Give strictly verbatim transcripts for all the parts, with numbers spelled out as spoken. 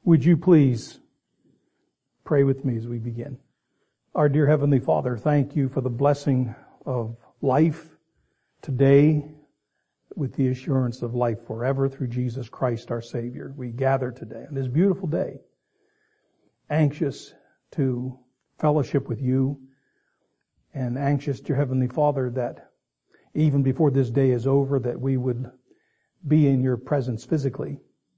Would you please pray with me as we begin? Our dear Heavenly Father, thank you for the blessing of life today with the assurance of life forever through Jesus Christ our Savior. We gather today on this beautiful day, anxious to fellowship with you and anxious, dear Heavenly Father, that even before this day is over, that we would be in your presence physically.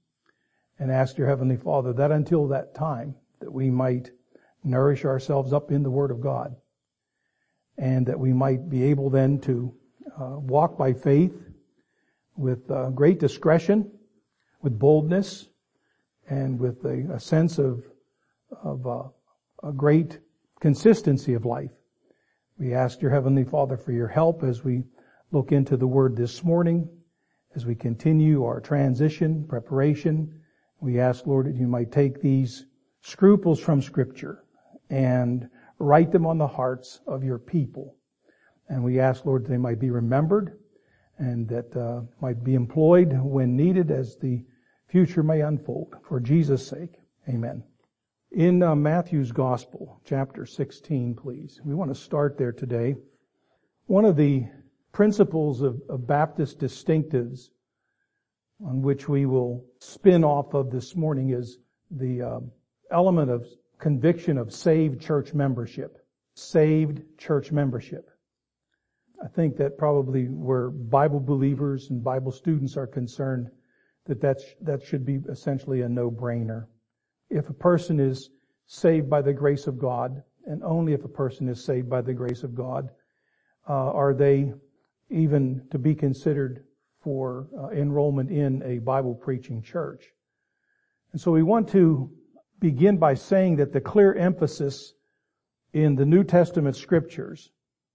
And ask your Heavenly Father that until that time, that we might nourish ourselves up in the Word of God. And that we might be able then to uh, walk by faith with uh, great discretion, with boldness, and with a, a sense of, of uh, a great consistency of life. We ask your Heavenly Father for your help as we look into the Word this morning, as we continue our transition, preparation. We ask, Lord, that you might take these scruples from Scripture and write them on the hearts of your people. And we ask, Lord, that they might be remembered and that uh, might be employed when needed as the future may unfold. For Jesus' sake, amen. In uh, Matthew's Gospel, chapter sixteen, please. We want to start there today. One of the principles of, of Baptist distinctives on which we will spin off of this morning is the uh, element of conviction of saved church membership. Saved church membership. I think that probably where Bible believers and Bible students are concerned, that that's, that should be essentially a no-brainer. If a person is saved by the grace of God, and only if a person is saved by the grace of God, uh, are they even to be considered for uh, enrollment in a Bible preaching church. And so we want to begin by saying that the clear emphasis in the New Testament scriptures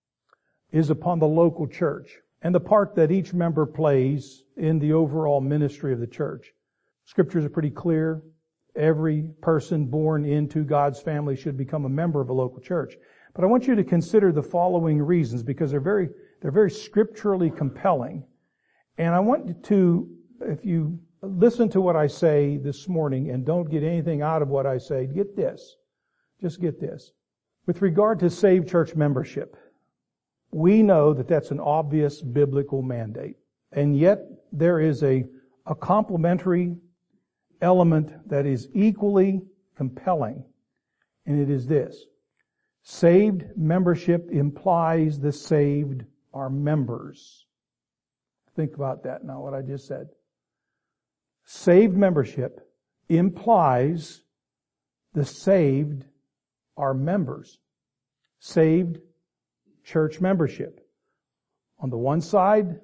is upon the local church and the part that each member plays in the overall ministry of the church. Scriptures are pretty clear. Every person born into God's family should become a member of a local church. But I want you to consider the following reasons because they're very, they're very scripturally compelling. And I want you to, if you listen to what I say this morning and don't get anything out of what I say, get this. Just get this. With regard to saved church membership, we know that that's an obvious biblical mandate. And yet there is a, a complementary element that is equally compelling. And it is this. Saved membership implies the saved are members. Think about that now, what I just said. Saved membership implies the saved are members. Saved church membership. On the one side,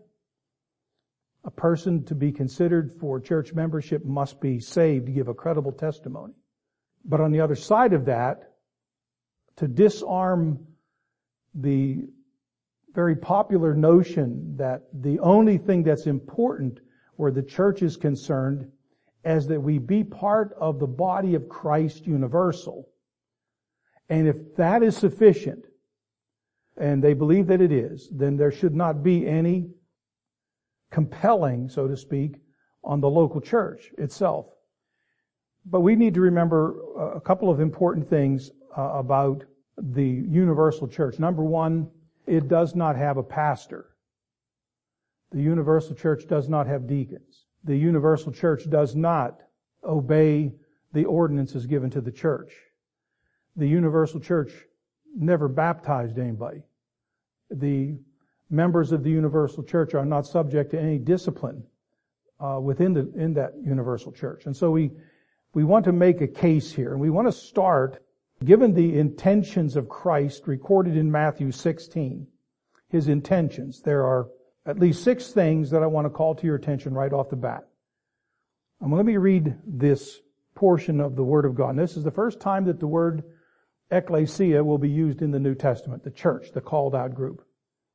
a person to be considered for church membership must be saved to give a credible testimony. But on the other side of that, to disarm the very popular notion that the only thing that's important where the church is concerned is that we be part of the body of Christ universal. And if that is sufficient, and they believe that it is, then there should not be any compelling, so to speak, on the local church itself. But we need to remember a couple of important things uh, about the universal church. Number one, it does not have a pastor. The universal church does not have deacons. The universal church does not obey the ordinances given to the church. The universal church never baptized anybody. The members of the universal church are not subject to any discipline uh, within the in that universal church. And so we we want to make a case here, and we want to start, given the intentions of Christ recorded in Matthew sixteen, his intentions. There are at least six things that I want to call to your attention right off the bat. And let me read this portion of the Word of God. And this is the first time that the word ecclesia will be used in the New Testament, the church, the called out group.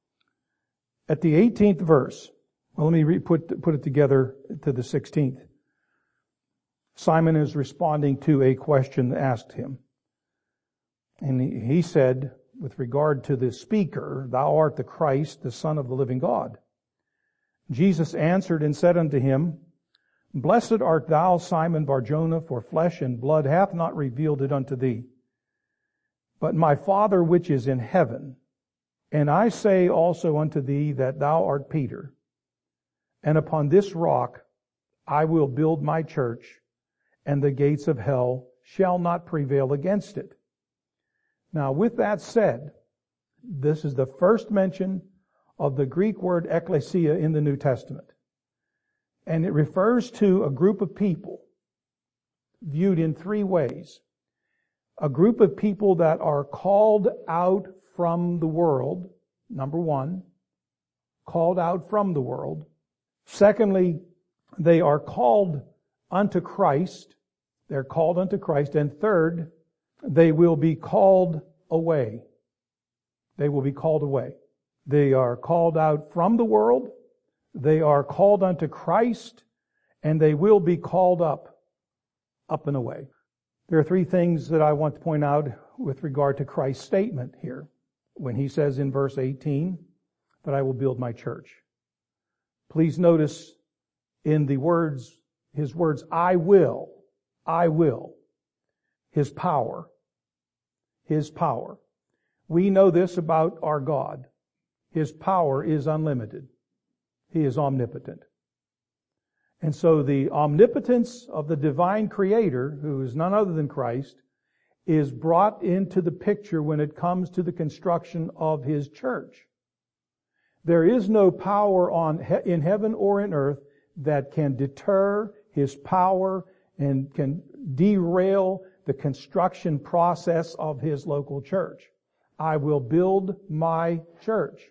At the eighteenth verse, well, let me re- put, put it together to the sixteenth. Simon is responding to a question asked him. And he, he said, with regard to the speaker, "Thou art the Christ, the Son of the living God." Jesus answered and said unto him, Blessed art thou, Simon Bar-Jonah, for flesh and blood hath not revealed it unto thee, but my Father which is in heaven. And I say also unto thee that thou art Peter, and upon this rock I will build my church, and the gates of hell shall not prevail against it. Now, with that said, this is the first mention of the Greek word ekklesia in the New Testament. And it refers to a group of people viewed in three ways. A group of people that are called out from the world, number one, called out from the world. Secondly, they are called unto Christ. They're called unto Christ. And third, they will be called away. They will be called away. They are called out from the world. They are called unto Christ, and they will be called up, up and away. There are three things that I want to point out with regard to Christ's statement here, when he says in verse eighteen that I will build my church. Please notice in the words, his words, I will, I will, his power, his power. We know this about our God. His power is unlimited. He is omnipotent. And so the omnipotence of the divine creator, who is none other than Christ, is brought into the picture when it comes to the construction of his church. There is no power on in heaven or in earth that can deter his power and can derail the construction process of his local church. I will build my church.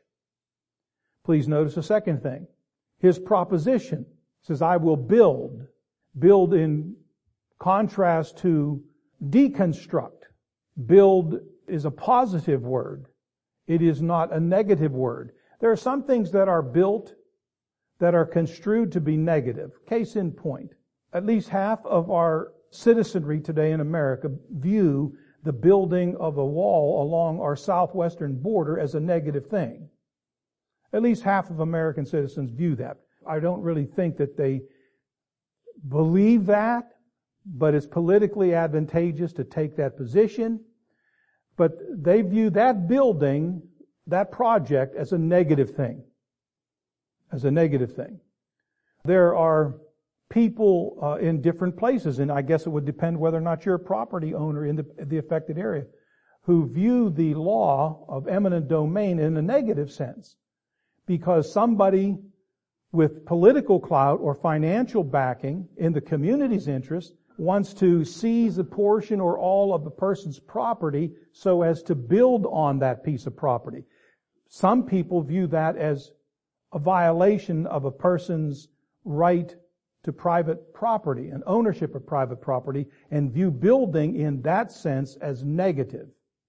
Please notice a second thing. His proposition says, I will build. Build in contrast to deconstruct. Build is a positive word. It is not a negative word. There are some things that are built that are construed to be negative. Case in point, at least half of our citizenry today in America view the building of a wall along our southwestern border as a negative thing. At least half of American citizens view that. I don't really think that they believe that, but it's politically advantageous to take that position. But they view that building, that project, as a negative thing. As a negative thing. There are people uh, in different places, and I guess it would depend whether or not you're a property owner in the, the affected area, who view the law of eminent domain in a negative sense. Because somebody with political clout or financial backing in the community's interest wants to seize a portion or all of the person's property so as to build on that piece of property. Some people view that as a violation of a person's right to private property and ownership of private property, and view building in that sense as negative.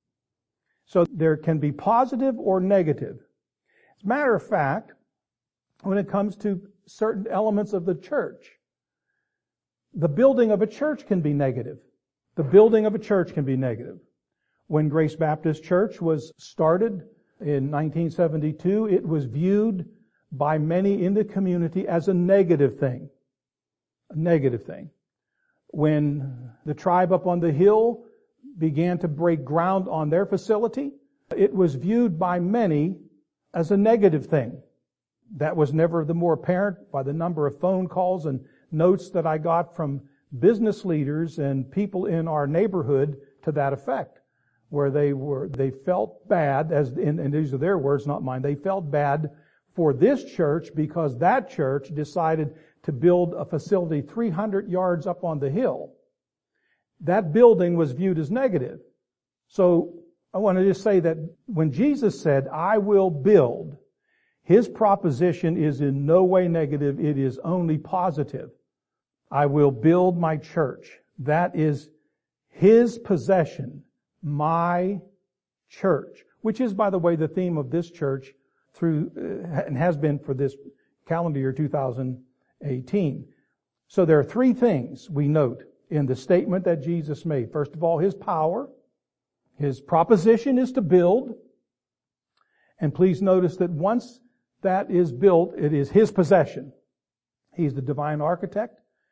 So there can be positive or negative. As a matter of fact, when it comes to certain elements of the church, the building of a church can be negative. The building of a church can be negative. When Grace Baptist Church was started in nineteen seventy-two, it was viewed by many in the community as a negative thing. A negative thing. When the tribe up on the hill began to break ground on their facility, it was viewed by many as a negative thing. That was never the more apparent by the number of phone calls and notes that I got from business leaders and people in our neighborhood to that effect, where they were, they felt bad, as in, and these are their words, not mine, they felt bad for this church because that church decided to build a facility three hundred yards up on the hill. That building was viewed as negative. So I want to just say that when Jesus said, I will build, his proposition is in no way negative. It is only positive. I will build my church. That is his possession, my church, which is, by the way, the theme of this church through, uh, and has been for this calendar year two thousand eighteen. So there are three things we note in the statement that Jesus made. First of all, his power. His proposition is to build. And please notice that once that is built, it is his possession. He's the divine architect.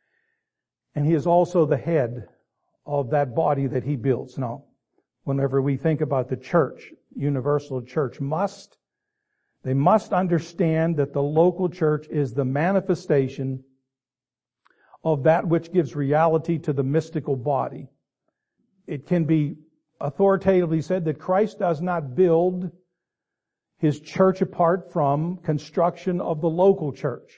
And He is also the head of that body that He builds. Now, whenever we think about the church, universal church must, they must understand that the local church is the manifestation of that which gives reality to the mystical body. It can be authoritatively said that Christ does not build His church apart from construction of the local church.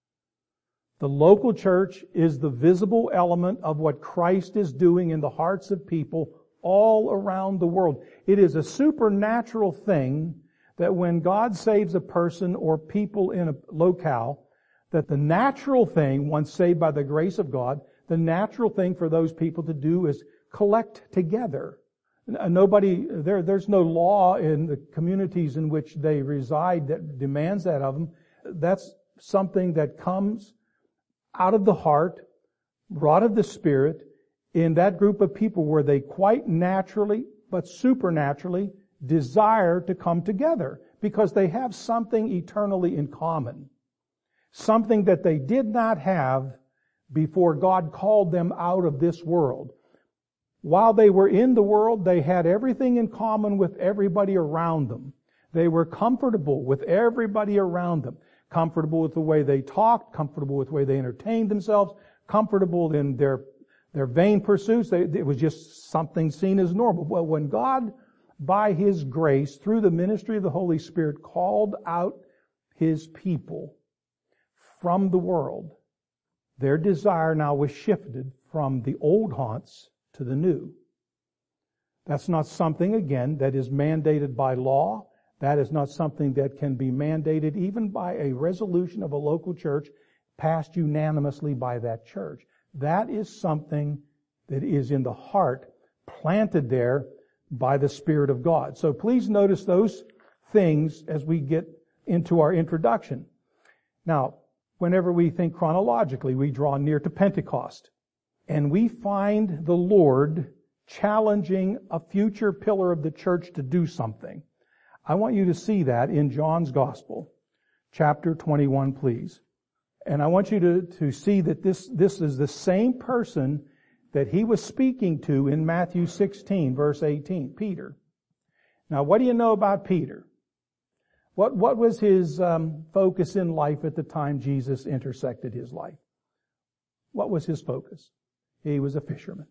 The local church is the visible element of what Christ is doing in the hearts of people all around the world. It is a supernatural thing that when God saves a person or people in a locale, that the natural thing, once saved by the grace of God, the natural thing for those people to do is collect together. Nobody, there, there's no law in the communities in which they reside that demands that of them. That's something that comes out of the heart, wrought of the Spirit, in that group of people where they quite naturally, but supernaturally, desire to come together because they have something eternally in common. Something that they did not have before God called them out of this world. While they were in the world, they had everything in common with everybody around them. They were comfortable with everybody around them. Comfortable with the way they talked, comfortable with the way they entertained themselves, comfortable in their, their vain pursuits. They, it was just something seen as normal. Well, when God, by His grace, through the ministry of the Holy Spirit, called out His people from the world, their desire now was shifted from the old haunts to the new. That's not something, again, that is mandated by law. That is not something that can be mandated even by a resolution of a local church passed unanimously by that church. That is something that is in the heart, planted there by the Spirit of God. So please notice those things as we get into our introduction. Now, whenever we think chronologically, we draw near to Pentecost. And we find the Lord challenging a future pillar of the church to do something. I want you to see that in John's Gospel, chapter twenty-one, please. And I want you to, to see that this, this is the same person that He was speaking to in Matthew sixteen, verse eighteen, Peter. Now, what do you know about Peter? What, what was his um, focus in life at the time Jesus intersected his life? What was his focus? He was a fisherman.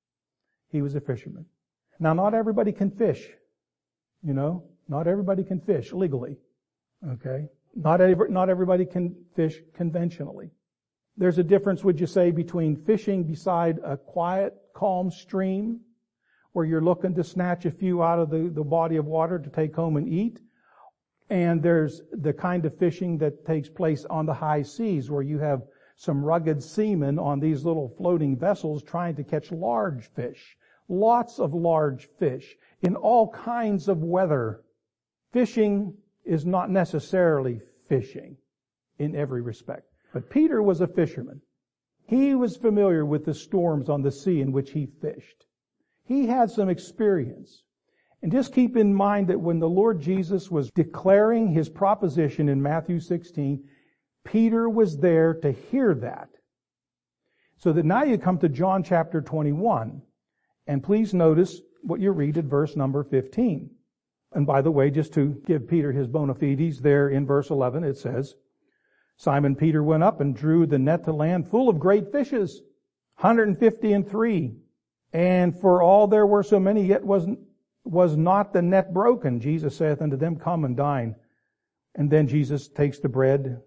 He was a fisherman. Now, not everybody can fish, you know. Not everybody can fish legally, okay? Not every, not everybody can fish conventionally. There's a difference, would you say, between fishing beside a quiet, calm stream where you're looking to snatch a few out of the, the body of water to take home and eat, and there's the kind of fishing that takes place on the high seas where you have some rugged seamen on these little floating vessels trying to catch large fish, lots of large fish in all kinds of weather. Fishing is not necessarily fishing in every respect. But Peter was a fisherman. He was familiar with the storms on the sea in which he fished. He had some experience. And just keep in mind that when the Lord Jesus was declaring His proposition in Matthew sixteen, Peter was there to hear that. So that now you come to John chapter twenty-one. And please notice what you read at verse number fifteen. And by the way, just to give Peter his bona fides, there in verse eleven it says, Simon Peter went up and drew the net to land full of great fishes, one hundred fifty and three. And for all there were so many, yet was, was not the net broken. Jesus saith unto them, Come and dine. And then Jesus takes the bread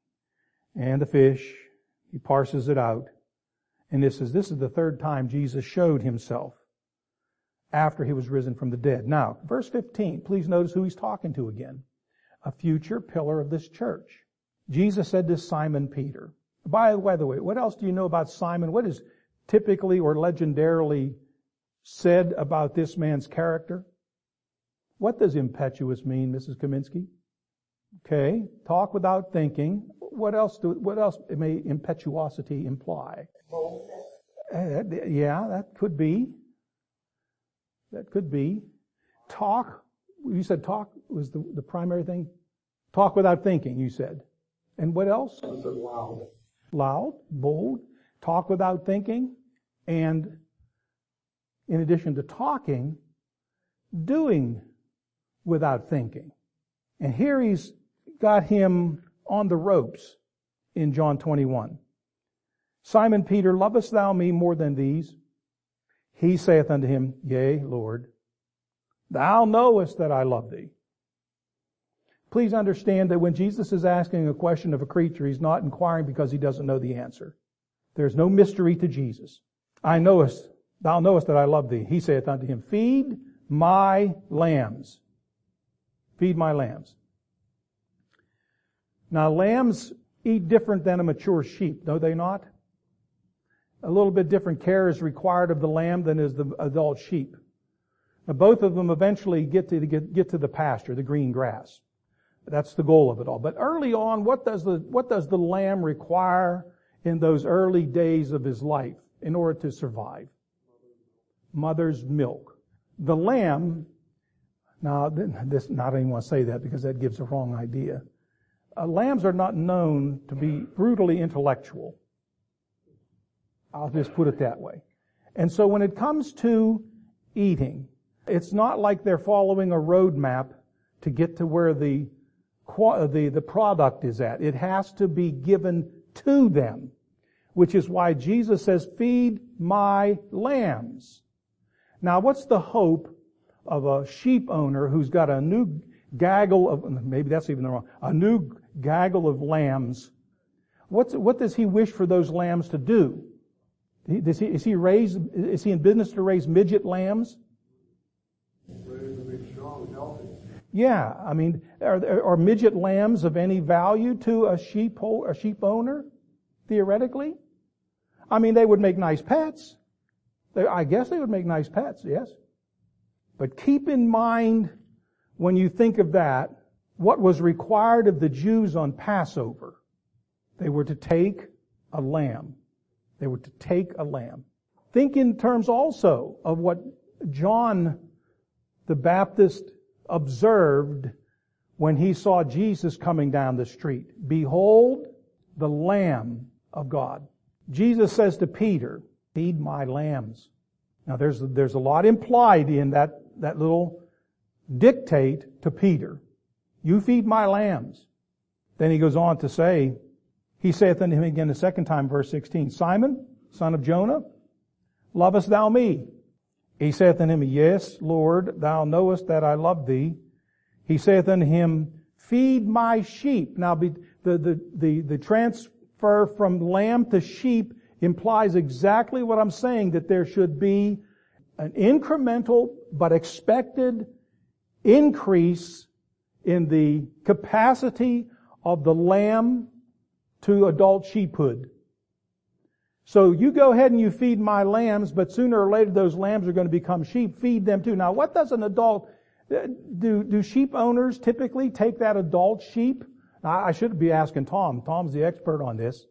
and the fish. He parses it out. And this is, this is the third time Jesus showed Himself after He was risen from the dead. Now, verse fifteen, please notice who He's talking to again. A future pillar of this church. Jesus said to Simon Peter. By the way, what else do you know about Simon? What is typically or legendarily said about this man's character? What does impetuous mean, Missus Kaminsky? Okay, talk without thinking. What else do, what else may impetuosity imply? Uh, yeah, that could be. That could be. Talk, you said talk was the, the primary thing? Talk without thinking, you said. And what else? Loud. Loud, bold. talk without thinking, and in addition to talking, doing without thinking. And here he's got him on the ropes in John twenty-one. Simon Peter, lovest thou me more than these? He saith unto him, Yea, Lord, thou knowest that I love thee. Please understand that when Jesus is asking a question of a creature, he's not inquiring because he doesn't know the answer. There's no mystery to Jesus. I knowest, thou knowest that I love thee. He saith unto him, Feed my lambs. Feed my lambs. Now, lambs eat different than a mature sheep, do they not? A little bit different care is required of the lamb than is the adult sheep. Now, both of them eventually get to get, get to the pasture, the green grass. That's the goal of it all. But early on, what does the what does the lamb require in those early days of his life in order to survive? Mother's milk. The lamb, now this not even want to say that because that gives a wrong idea. Uh, lambs are not known to be brutally intellectual. I'll just put it that way. And so when it comes to eating, it's not like they're following a roadmap to get to where the the the product is at. It has to be given to them, which is why Jesus says, Feed my lambs. Now, what's the hope of a sheep owner who's got a new gaggle of, maybe that's even wrong, a new gaggle of lambs? What's, what does he wish for those lambs to do? Does he, is he raise, is he in business to raise midget lambs? Raise them to be strong and healthy. Yeah, I mean, are, are midget lambs of any value to a sheep a sheep owner, theoretically? I mean, they would make nice pets. They, I guess they would make nice pets, yes. But keep in mind, when you think of that, what was required of the Jews on Passover. They were to take a lamb. They were to take a lamb. Think in terms also of what John the Baptist observed when he saw Jesus coming down the street. Behold, the Lamb of God. Jesus says to Peter, Feed my lambs. Now there's, there's a lot implied in that, that little dictate to Peter. You feed my lambs. Then he goes on to say, He saith unto him again the second time, verse sixteen, Simon, son of Jonah, lovest thou me? He saith unto him, Yes, Lord, thou knowest that I love thee. He saith unto him, Feed my sheep. Now, the, the, the, the transfer from lamb to sheep implies exactly what I'm saying, that there should be an incremental but expected increase in the capacity of the lamb to adult sheephood. So you go ahead and you feed my lambs, but sooner or later those lambs are going to become sheep. Feed them too. Now, what does an adult do? Do sheep owners typically take that adult sheep? Now, I should be asking Tom. Tom's the expert on this.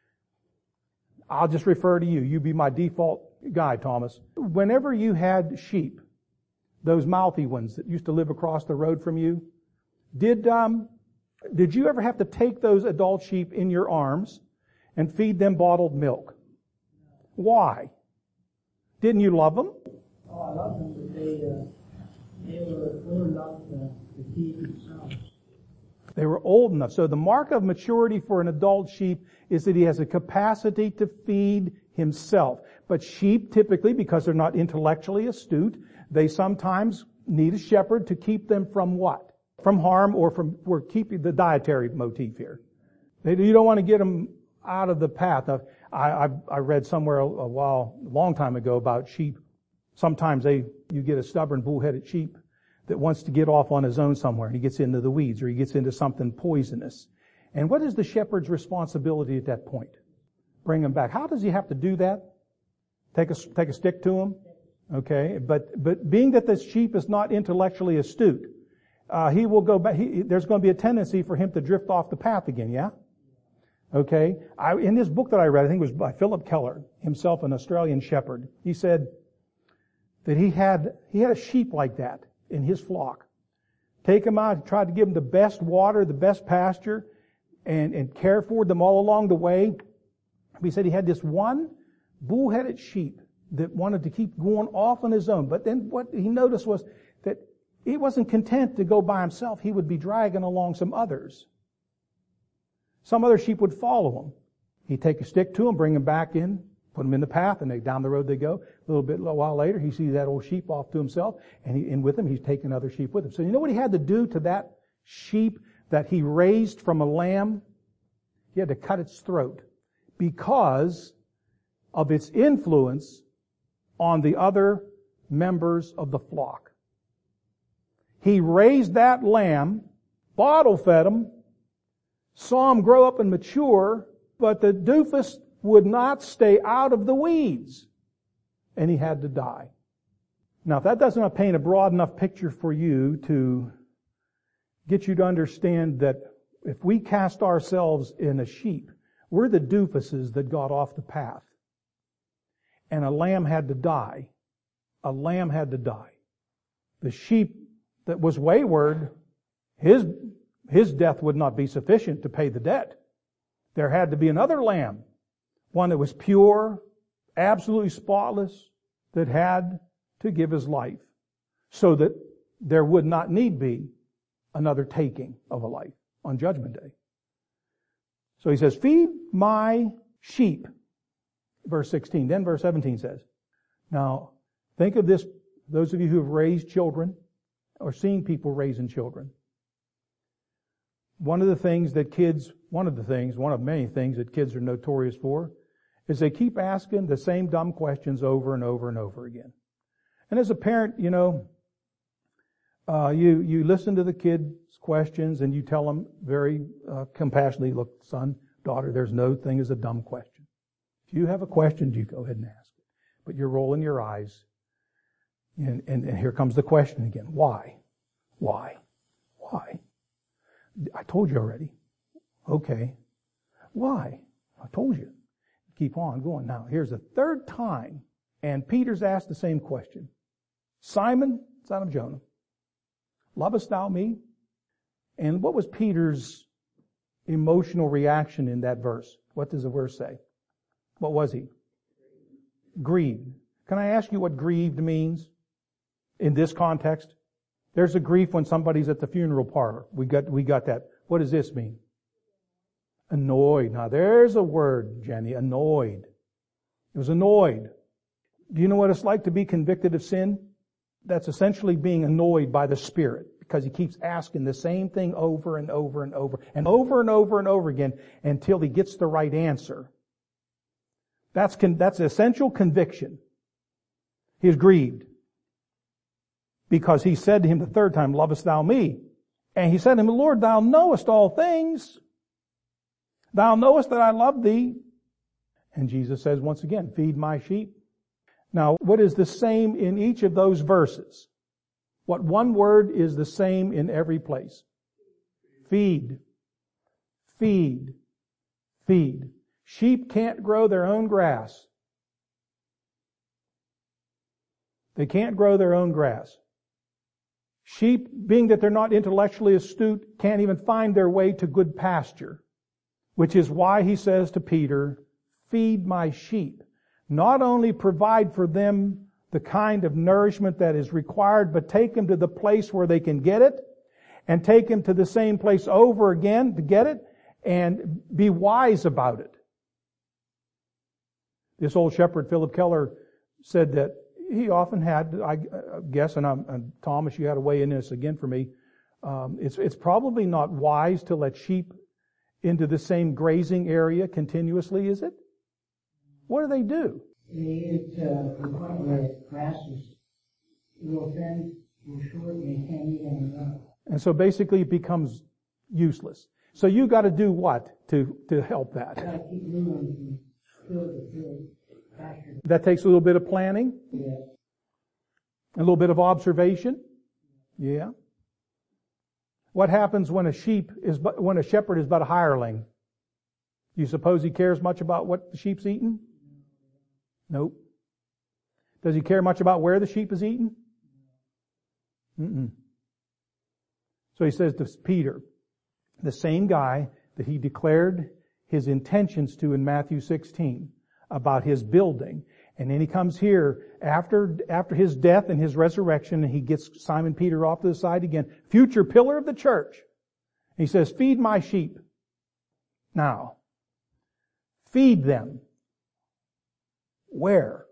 I'll just refer to you. You be my default guy, Thomas. Whenever you had sheep, those mouthy ones that used to live across the road from you, did um, did you ever have to take those adult sheep in your arms and feed them bottled milk? Why? Didn't you love them? Oh, I love them, but they, uh, they were old enough to, to feed themselves. They were old enough. So the mark of maturity for an adult sheep is that he has a capacity to feed himself. But sheep typically, because they're not intellectually astute, they sometimes need a shepherd to keep them from what? From harm, or from, we're keeping the dietary motif here. They, you don't want to get them out of the path. Now, I, I, I read somewhere a, a while, a long time ago about sheep. Sometimes they, you get a stubborn bull-headed sheep that wants to get off on his own somewhere. He gets into the weeds or he gets into something poisonous. And what is the shepherd's responsibility at that point? Bring him back. How does he have to do that? Take a, take a stick to him? Okay. But, but being that this sheep is not intellectually astute, uh, he will go back. He, there's going to be a tendency for him to drift off the path again, yeah? Okay. I, in this book that I read, I think it was by Philip Keller, himself an Australian shepherd, he said that he had, he had a sheep like that in his flock. Take him out, tried to give them the best water, the best pasture, and, and care for them all along the way. He said he had this one bull-headed sheep that wanted to keep going off on his own. But then what he noticed was that he wasn't content to go by himself. He would be dragging along some others. Some other sheep would follow him. He'd take a stick to him, bring him back in, put them in the path, and they, down the road they go. A little bit, a little while later, he sees that old sheep off to himself, and, he, and with him, he's taking other sheep with him. So you know what he had to do to that sheep that he raised from a lamb? He had to cut its throat because of its influence on the other members of the flock. He raised that lamb, bottle fed him, saw him grow up and mature, but the doofus would not stay out of the weeds, and he had to die. Now, if that does not paint a broad enough picture for you to get you to understand that if we cast ourselves in a sheep, we're the doofuses that got off the path. And a lamb had to die. A lamb had to die. The sheep that was wayward, his, his death would not be sufficient to pay the debt. There had to be another lamb, one that was pure, absolutely spotless, that had to give his life so that there would not need be another taking of a life on Judgment Day. So he says, feed my sheep. Verse sixteen. Then verse seventeen says, now think of this, those of you who have raised children or seen people raising children. One of the things that kids, one of the things, one of many things that kids are notorious for is they keep asking the same dumb questions over and over and over again. And as a parent, you know, uh, you, you listen to the kids' questions and you tell them very uh, compassionately, look, son, daughter, there's no thing as a dumb question. If you have a question, you go ahead and ask it. But you're rolling your eyes. And, and, and here comes the question again. Why? Why? Why? I told you already. Okay. Why? I told you. Keep on going. Now, here's the third time, and Peter's asked the same question. Simon, son of Jonah, lovest thou me? And what was Peter's emotional reaction in that verse? What does the verse say? What was he? Grieved. Can I ask you what grieved means in this context? There's a grief when somebody's at the funeral parlor. We got, we got that. What does this mean? Annoyed. Now there's a word, Jenny, annoyed. It was annoyed. Do you know what it's like to be convicted of sin? That's essentially being annoyed by the Spirit because he keeps asking the same thing over and over and over and over and over and over again until he gets the right answer. That's, con- that's essential conviction. He is grieved because he said to him the third time, lovest thou me? And he said to him, Lord, thou knowest all things. Thou knowest that I love thee. And Jesus says once again, feed my sheep. Now, what is the same in each of those verses? What one word is the same in every place? Feed. Feed. Feed. Sheep can't grow their own grass. They can't grow their own grass. Sheep, being that they're not intellectually astute, can't even find their way to good pasture, which is why he says to Peter, feed my sheep. Not only provide for them the kind of nourishment that is required, but take them to the place where they can get it, and take them to the same place over again to get it, and be wise about it. This old shepherd, Philip Keller, said that he often had, I guess, and, I'm, and Thomas, you had to weigh in this again for me, um, it's, it's probably not wise to let sheep into the same grazing area continuously, is it? What do they do? They eat uh, the point where the grass is a little thin, a little short, and they can't eat anything. And so basically it becomes useless. So you got to do what to, to help that? You got to keep moving from field to field, pasture. That takes a little bit of planning? Yeah. A little bit of observation? Yeah. What happens when a sheep is, when a shepherd is but a hireling? You suppose he cares much about what the sheep's eating? Nope. Does he care much about where the sheep is eating? Mm-mm. So he says to Peter, the same guy that he declared his intentions to in Matthew sixteen about his building. And then he comes here after, after his death and his resurrection, and he gets Simon Peter off to the side again, future pillar of the church. He says, feed my sheep. Now, feed them. Where?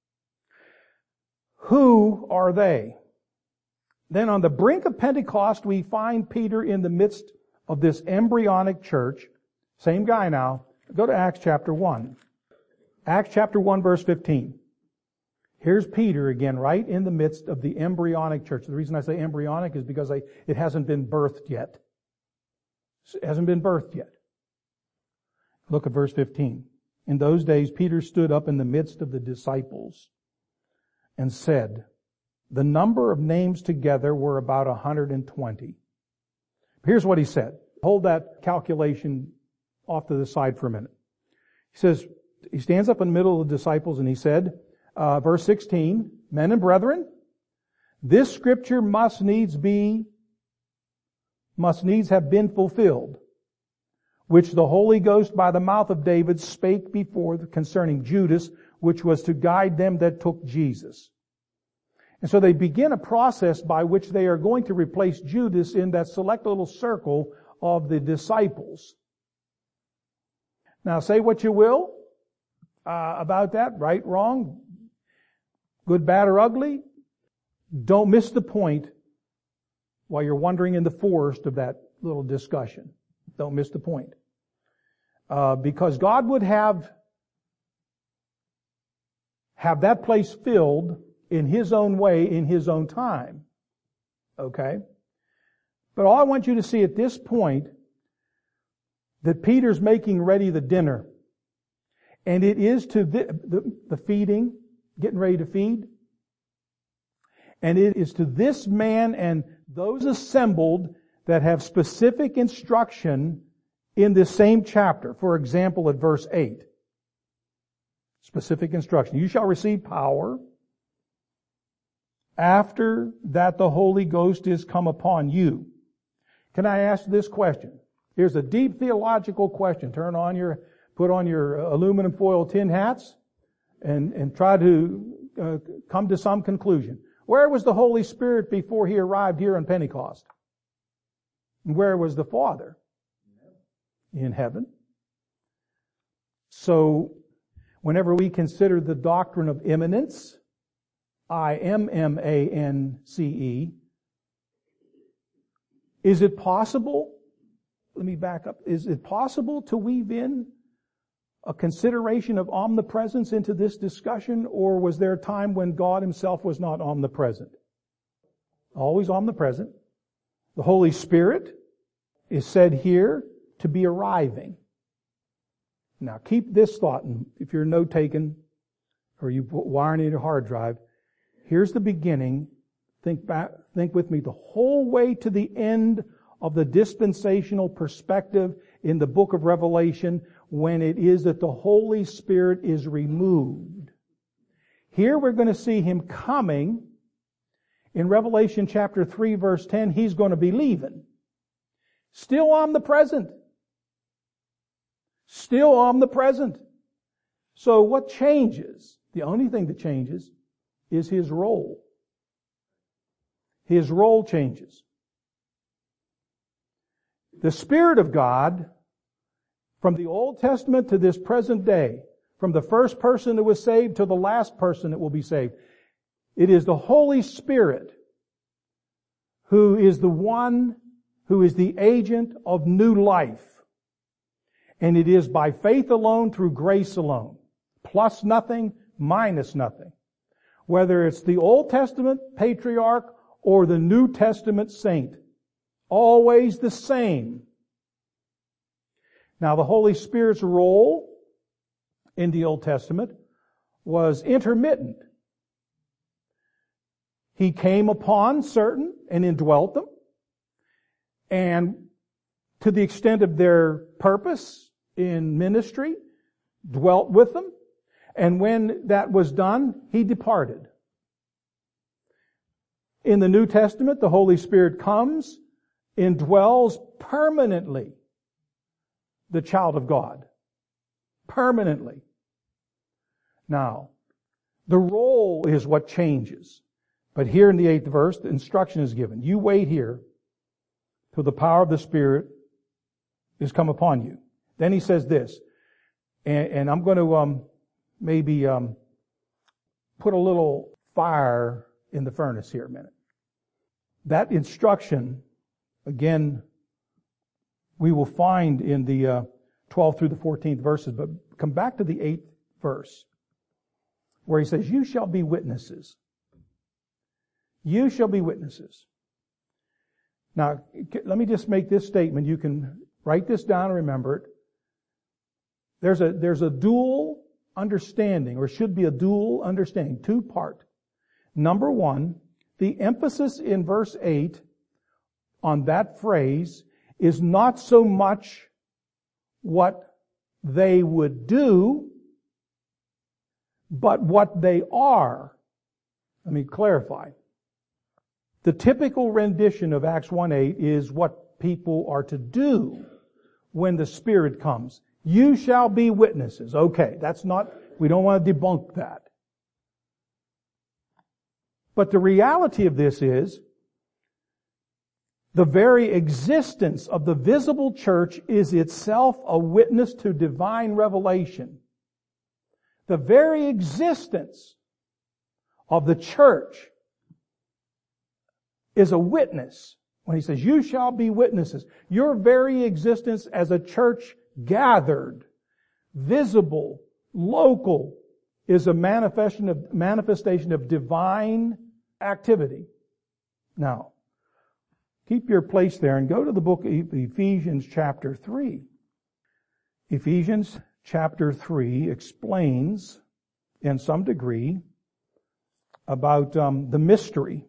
Who are they? Then on the brink of Pentecost, we find Peter in the midst of this embryonic church. Same guy now. Go to Acts chapter one. Acts chapter one, verse fifteen. Here's Peter again, right in the midst of the embryonic church. The reason I say embryonic is because I, it hasn't been birthed yet. It hasn't been birthed yet. Look at verse fifteen. In those days, Peter stood up in the midst of the disciples and said, the number of names together were about one hundred twenty. Here's what he said. Hold that calculation off to the side for a minute. He says, he stands up in the middle of the disciples and he said, uh, verse sixteen, men and brethren, this scripture must needs be, must needs have been fulfilled, which the Holy Ghost by the mouth of David spake before concerning Judas, which was to guide them that took Jesus. And so they begin a process by which they are going to replace Judas in that select little circle of the disciples. Now say what you will uh, about that, right, wrong, good, bad, or ugly. Don't miss the point while you're wandering in the forest of that little discussion. Don't miss the point. Uh, because God would have, have that place filled in His own way, in His own time. Okay? But all I want you to see at this point, that Peter's making ready the dinner. And it is to the, the, the feeding, getting ready to feed. And it is to this man and those assembled that have specific instruction in this same chapter. For example, at verse eight. Specific instruction. You shall receive power after that the Holy Ghost is come upon you. Can I ask this question? Here's a deep theological question. Turn on your, put on your aluminum foil tin hats and, and try to uh, come to some conclusion. Where was the Holy Spirit before He arrived here on Pentecost? And where was the Father? In heaven. So, whenever we consider the doctrine of immanence, I M M A N C E, is it possible, let me back up, is it possible to weave in a consideration of omnipresence into this discussion, or was there a time when God Himself was not omnipresent? Always omnipresent. The Holy Spirit is said here to be arriving. Now keep this thought, and if you're note-taking, or you put wiring in your hard drive, here's the beginning. Think back, think with me the whole way to the end of the dispensational perspective in the book of Revelation, when it is that the Holy Spirit is removed. Here we're going to see Him coming. In Revelation chapter three, verse ten, He's going to be leaving. Still omnipresent. Still omnipresent. So what changes? The only thing that changes is His role. His role changes. The Spirit of God, from the Old Testament to this present day, from the first person that was saved to the last person that will be saved, it is the Holy Spirit who is the one who is the agent of new life. And it is by faith alone, through grace alone. Plus nothing, minus nothing. Whether it's the Old Testament patriarch or the New Testament saint. Always the same. Now the Holy Spirit's role in the Old Testament was intermittent. He came upon certain and indwelt them. And to the extent of their purpose in ministry, dwelt with them. And when that was done, He departed. In the New Testament, the Holy Spirit comes, indwells permanently the child of God. Permanently. Now, the role is what changes. But here in the eighth verse, the instruction is given. You wait here till the power of the Spirit is come upon you. Then he says this, and, and I'm going to um, maybe um, put a little fire in the furnace here a minute. That instruction, again, we will find in the uh, twelfth through the fourteenth verses, but come back to the eighth verse, where he says, you shall be witnesses. You shall be witnesses. Now, let me just make this statement. You can write this down and remember it. There's a, there's a dual understanding, or should be a dual understanding, two part. Number one, the emphasis in verse eight on that phrase is not so much what they would do, but what they are. Let me clarify. The typical rendition of Acts one eight is what people are to do when the Spirit comes. You shall be witnesses. Okay, that's not, we don't want to debunk that. But the reality of this is, the very existence of the visible church is itself a witness to divine revelation. The very existence of the church is a witness. When he says, you shall be witnesses. Your very existence as a church gathered, visible, local, is a manifestation of, manifestation of divine activity. Now, keep your place there and go to the book of Ephesians chapter three. Ephesians chapter three explains, in some degree, about um, the mystery.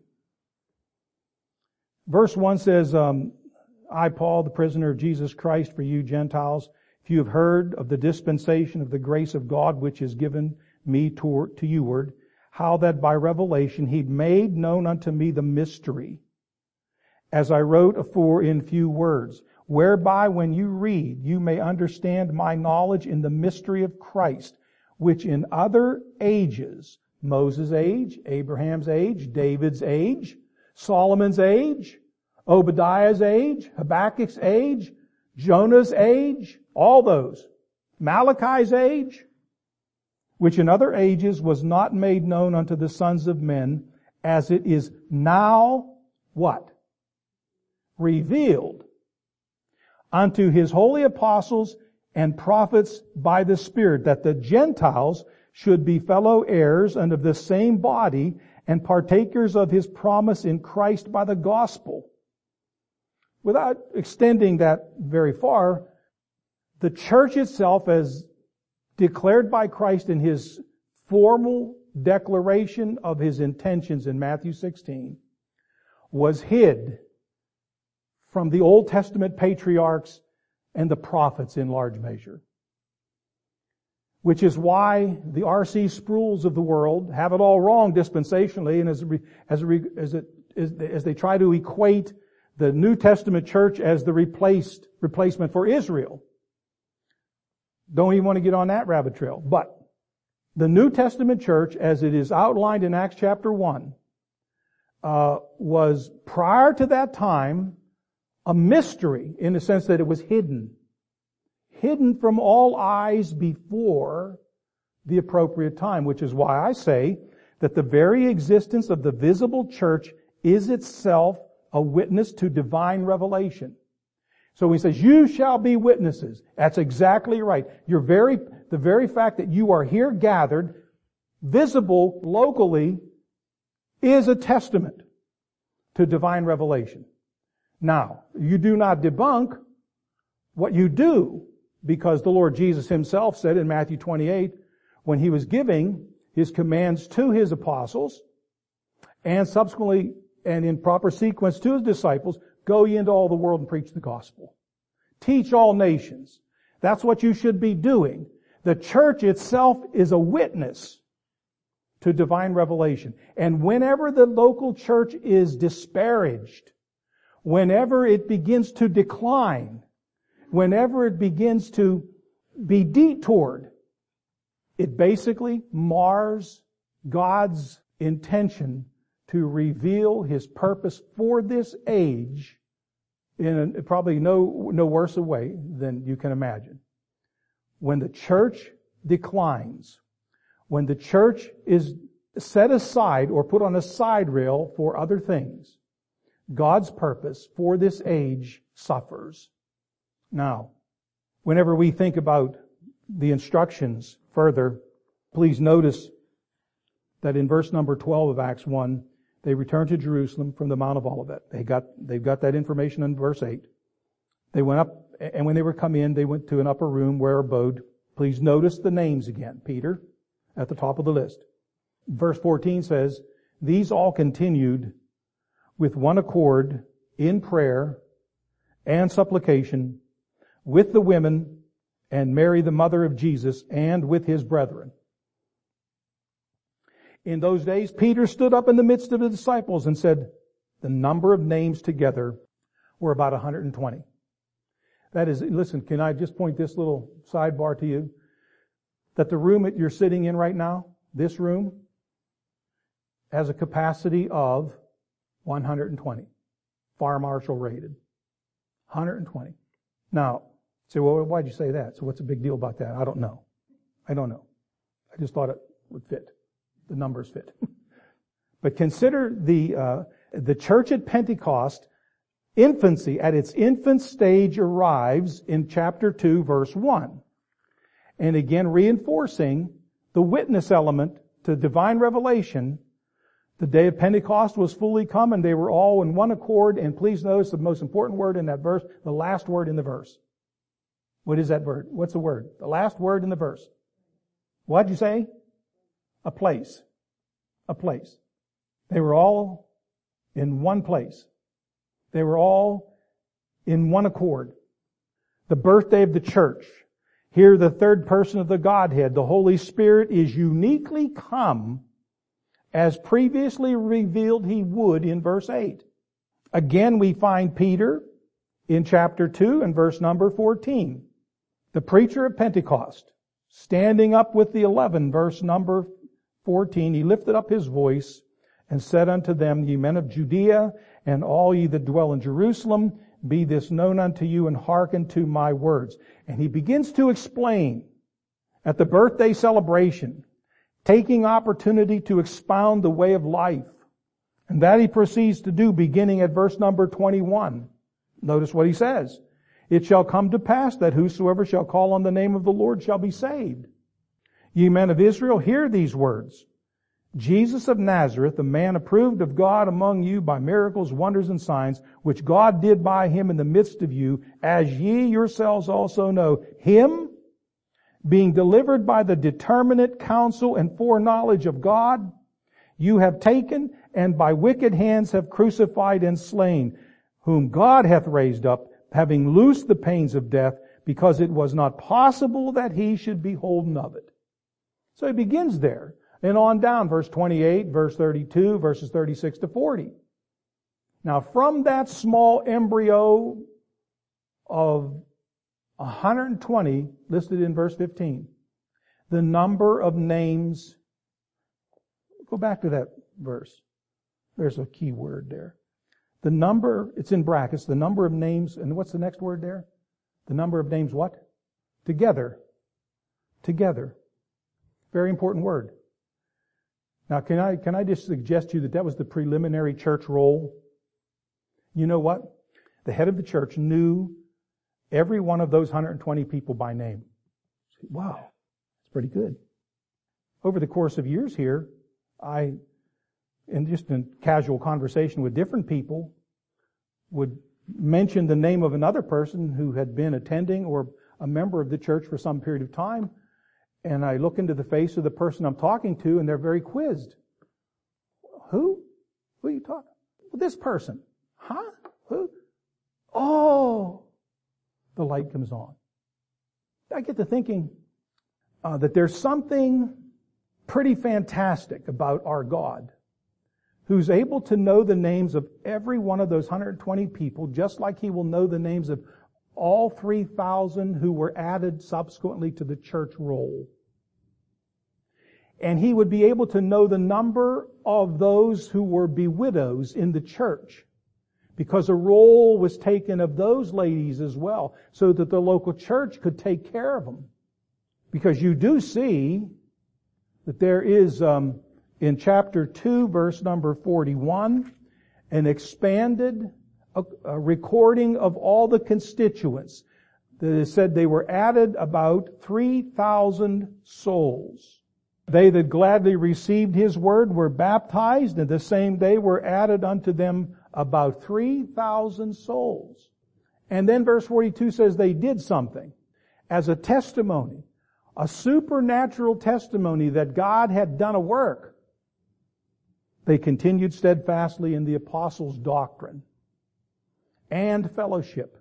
Verse one says, um, I, Paul, the prisoner of Jesus Christ, for you Gentiles, if you have heard of the dispensation of the grace of God which is given me to, to youward, how that by revelation he made known unto me the mystery, as I wrote afore in few words, whereby when you read, you may understand my knowledge in the mystery of Christ, which in other ages, Moses' age, Abraham's age, David's age, Solomon's age, Obadiah's age, Habakkuk's age, Jonah's age, all those, Malachi's age, which in other ages was not made known unto the sons of men, as it is now, what? Revealed unto his holy apostles and prophets by the Spirit, that the Gentiles should be fellow heirs and of the same body and partakers of his promise in Christ by the gospel. Without extending that very far, the church itself, as declared by Christ in his formal declaration of his intentions in Matthew sixteen, was hid from the Old Testament patriarchs and the prophets in large measure. Which is why the R C Sprouls of the world have it all wrong dispensationally, and as as as, it, as, as they try to equate the New Testament church as the replaced replacement for Israel. Don't even want to get on that rabbit trail. But the New Testament church, as it is outlined in Acts chapter one, uh, was prior to that time a mystery in the sense that it was hidden. Hidden from all eyes before the appropriate time, which is why I say that the very existence of the visible church is itself a witness to divine revelation. So he says, you shall be witnesses. That's exactly right. You're very, the very fact that you are here gathered, visible locally, is a testament to divine revelation. Now, you do not debunk what you do, because the Lord Jesus himself said in Matthew twenty-eight, when he was giving his commands to his apostles, and subsequently, and in proper sequence to his disciples, go ye into all the world and preach the gospel. Teach all nations. That's what you should be doing. The church itself is a witness to divine revelation. And whenever the local church is disparaged, whenever it begins to decline, whenever it begins to be detoured, it basically mars God's intention to reveal His purpose for this age in a, probably no, no worse a way than you can imagine. When the church declines, when the church is set aside or put on a side rail for other things, God's purpose for this age suffers. Now, whenever we think about the instructions further, please notice that in verse number twelve of Acts one, they returned to Jerusalem from the Mount of Olivet. They got, they've got that information in verse eight. They went up, and when they were come in, they went to an upper room where abode. Please notice the names again. Peter, at the top of the list. Verse fourteen says, these all continued with one accord in prayer and supplication with the women and Mary the mother of Jesus and with his brethren. In those days, Peter stood up in the midst of the disciples and said, the number of names together were about one hundred twenty. That is, listen, can I just point this little sidebar to you? That the room that you're sitting in right now, this room, has a capacity of one hundred twenty. Fire marshal rated. one hundred twenty. Now, say, well, why'd you say that? So what's the big deal about that? I don't know. I don't know. I just thought it would fit. The numbers fit. But consider the, uh, the church at Pentecost, infancy, at its infant stage arrives in chapter two, verse one. And again, reinforcing the witness element to divine revelation. The day of Pentecost was fully come and they were all in one accord. And please notice the most important word in that verse, the last word in the verse. What is that word? What's the word? The last word in the verse. What'd you say? A place. A place. They were all in one place. They were all in one accord. The birthday of the church. Here, the third person of the Godhead, the Holy Spirit, is uniquely come as previously revealed He would in verse eight. Again, we find Peter in chapter two and verse number fourteen. The preacher of Pentecost, standing up with the eleven, verse number fourteen, he lifted up his voice and said unto them, ye men of Judea, and all ye that dwell in Jerusalem, be this known unto you, and hearken to my words. And he begins to explain at the birthday celebration, taking opportunity to expound the way of life. And that he proceeds to do beginning at verse number twenty-one. Notice what he says. It shall come to pass that whosoever shall call on the name of the Lord shall be saved. Ye men of Israel, hear these words. Jesus of Nazareth, a man approved of God among you by miracles, wonders, and signs, which God did by him in the midst of you, as ye yourselves also know, him, being delivered by the determinate counsel and foreknowledge of God, you have taken, and by wicked hands have crucified and slain, whom God hath raised up, having loosed the pains of death, because it was not possible that he should be holden of it. So he begins there. And on down, verse twenty-eight, verse thirty-two, verses thirty-six to forty. Now from that small embryo of one hundred twenty listed in verse fifteen, the number of names, go back to that verse. There's a key word there. The number, it's in brackets, the number of names, and what's the next word there? The number of names what? Together. Together. Very important word. Now, can I, can I just suggest to you that that was the preliminary church roll? You know what? The head of the church knew every one of those one hundred twenty people by name. Wow, that's pretty good. Over the course of years here, I, in just in casual conversation with different people, would mention the name of another person who had been attending or a member of the church for some period of time. And I look into the face of the person I'm talking to, and they're very quizzed. Who? Who are you talking? Well, this person. Huh? Who? Oh! The light comes on. I get to thinking uh, that there's something pretty fantastic about our God, who's able to know the names of every one of those one hundred twenty people, just like He will know the names of all three thousand who were added subsequently to the church roll. And he would be able to know the number of those who were widows in the church, because a roll was taken of those ladies as well, so that the local church could take care of them. Because you do see that there is, um, in chapter two, verse number forty-one, an expanded a, a recording of all the constituents. That is said they were added about three thousand souls. They that gladly received his word were baptized, and the same day were added unto them about three thousand souls. And then verse forty-two says they did something as a testimony, a supernatural testimony that God had done a work. They continued steadfastly in the apostles' doctrine and fellowship.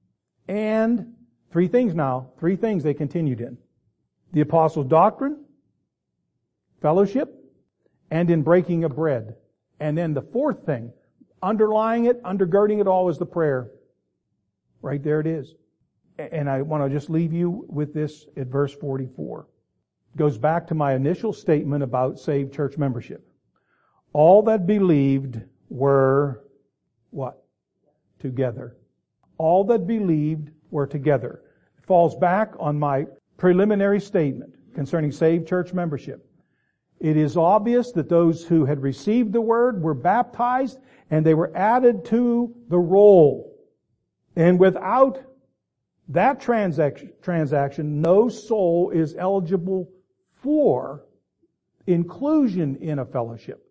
And three things now, three things they continued in. The apostles' doctrine, fellowship, and in breaking of bread. And then the fourth thing, underlying it, undergirding it all, is the prayer. Right there it is. And I want to just leave you with this at verse forty-four. It goes back to my initial statement about saved church membership. All that believed were what? Together. All that believed were together. It falls back on my preliminary statement concerning saved church membership. It is obvious that those who had received the word were baptized and they were added to the roll. And without that transaction, transaction, no soul is eligible for inclusion in a fellowship.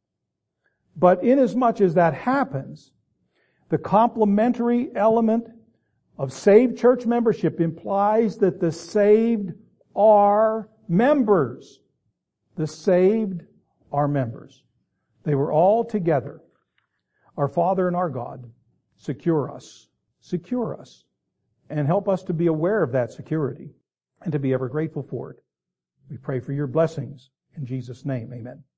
But inasmuch as that happens, the complementary element of saved church membership implies that the saved are members. The saved are members. They were all together. Our Father and our God, secure us, secure us, and help us to be aware of that security and to be ever grateful for it. We pray for your blessings. In Jesus' name, amen.